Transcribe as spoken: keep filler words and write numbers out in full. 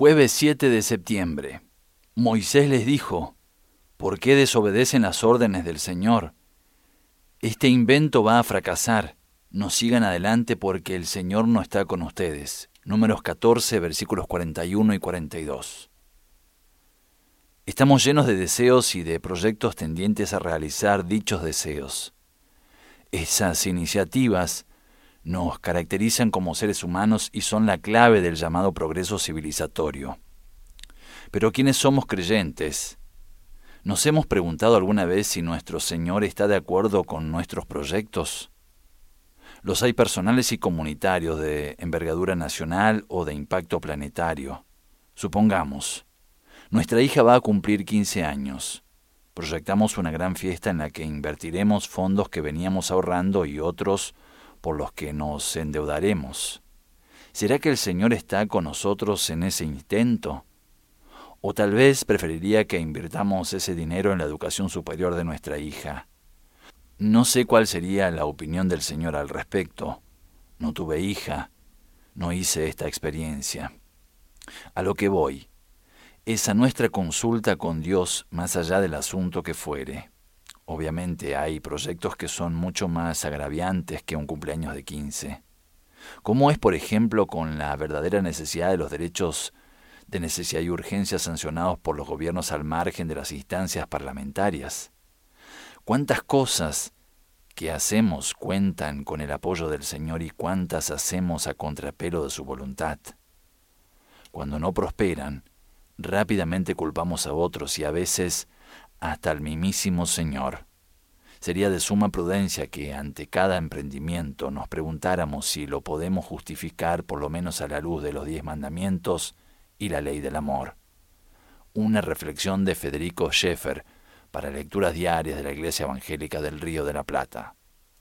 Jueves siete de septiembre. Moisés les dijo: ¿por qué desobedecen las órdenes del Señor? Este invento va a fracasar. No sigan adelante porque el Señor no está con ustedes. Números catorce, versículos cuarenta y uno y cuarenta y dos. Estamos llenos de deseos y de proyectos tendientes a realizar dichos deseos. Esas iniciativas nos caracterizan como seres humanos y son la clave del llamado progreso civilizatorio. Pero ¿quiénes somos creyentes? ¿Nos hemos preguntado alguna vez si nuestro Señor está de acuerdo con nuestros proyectos? Los hay personales y comunitarios de envergadura nacional o de impacto planetario. Supongamos, nuestra hija va a cumplir quince años. Proyectamos una gran fiesta en la que invertiremos fondos que veníamos ahorrando y otros por los que nos endeudaremos. ¿Será que el Señor está con nosotros en ese intento? O tal vez preferiría que invirtamos ese dinero en la educación superior de nuestra hija. No sé cuál sería la opinión del Señor al respecto. No tuve hija, no hice esta experiencia. A lo que voy, es a nuestra consulta con Dios más allá del asunto que fuere. Obviamente hay proyectos que son mucho más agraviantes que un cumpleaños de quince. ¿Cómo es, por ejemplo, con la verdadera necesidad de los derechos de necesidad y urgencia sancionados por los gobiernos al margen de las instancias parlamentarias? ¿Cuántas cosas que hacemos cuentan con el apoyo del Señor y cuántas hacemos a contrapelo de su voluntad? Cuando no prosperan, rápidamente culpamos a otros y a veces hasta al mismísimo Señor. Sería de suma prudencia que ante cada emprendimiento nos preguntáramos si lo podemos justificar por lo menos a la luz de los diez mandamientos y la ley del amor. Una reflexión de Federico Schaeffer para lecturas diarias de la Iglesia Evangélica del Río de la Plata.